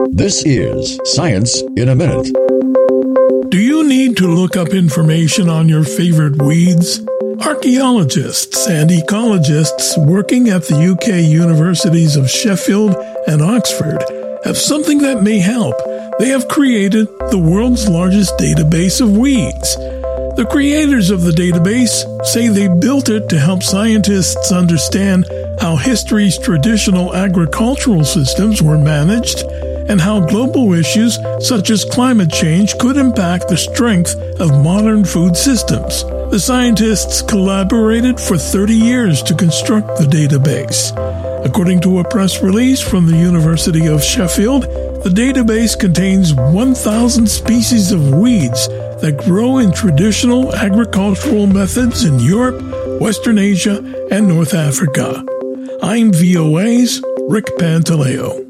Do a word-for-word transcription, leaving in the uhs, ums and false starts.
This is Science in a Minute. Do you need to look up information on your favorite weeds? Archaeologists and ecologists working at the U K universities of Sheffield and Oxford have something that may help. They have created the world's largest database of weeds. The creators of the database say they built it to help scientists understand how history's traditional agricultural systems were managed and how global issues such as climate change could impact the strength of modern food systems. The scientists collaborated for thirty years to construct the database. According to a press release from the University of Sheffield, the database contains one thousand species of weeds that grow in traditional agricultural methods in Europe, Western Asia, and North Africa. I'm V O A's Rick Pantaleo.